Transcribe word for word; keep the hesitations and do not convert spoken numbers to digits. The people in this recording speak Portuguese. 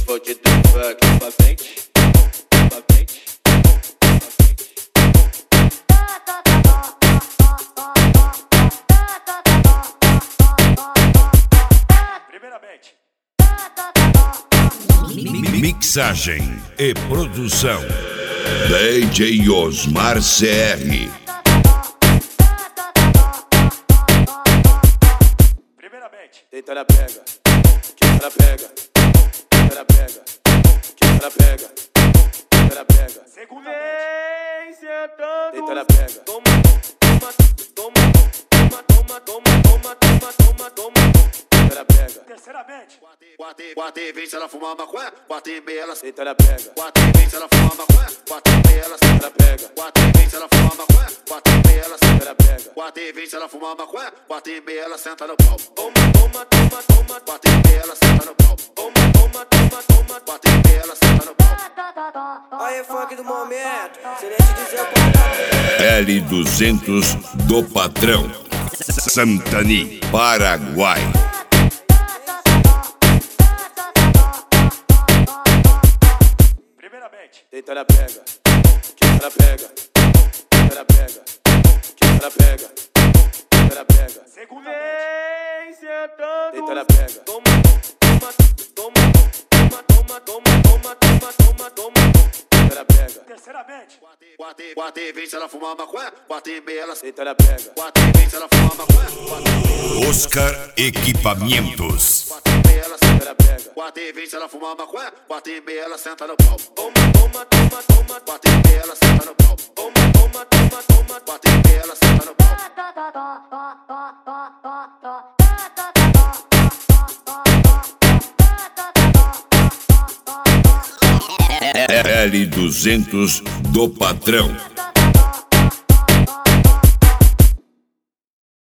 vou te trombar aqui pra frente, pra frente, pra frente. Primeiramente, Mixagem e produção D J Osmar C R. primeiramente, Deita na pega, deita na pega, deita na pega, deita na pega, deita na pega. segundamente, Deita na pega. toma, toma, toma, toma, toma, toma, toma, toma, toma, toma. Deita na pega, Terceiramente, Quatro, quatro e vinte, ela fuma maconha. Quatro e meia, ela senta. deita na pega, Quatro e vinte, ela fuma maconha. Quatro e meia, ela deita senta. na pega, Quatro e vinte, ela fuma maconha. Quatro e meia, ela deita senta. na pega. Quatro e vinte, ela fuma maconha. Quatro e meia, ela senta no pau. toma, toma, toma, toma, Quatro e meia, ela senta no pau. toma, toma, toma, toma. Quatro e meia, ela senta no pau. Aí, funk do momento, se nem te dizer qual é. L duzentos do Patrão, Santani, Paraguai. Primeiramente, Deita na pega, deita na pega, deita na pega, deita na pega, deita na pega. segundamente, Deita na pega, toma, toma, toma, toma, toma, toma, toma, toma, toma, toma. deita na pega, Terceiramente, Quatro, quatro e vinte, ela fuma maconha. Quatro e meia, ela senta. deita na pega, Quatro e vinte, ela fuma maconha. Quatro Oscar Equipamentos. quatro e meia, ela senta. deita na pega, Quatro e vinte, ela fuma maconha. Quatro e meia, ela senta no pau. toma, toma, toma, toma, Quatro e meia, ela senta no pau. toma, toma, toma, toma. Quatro e meia, ela senta no pau. L duzentos do Patrão,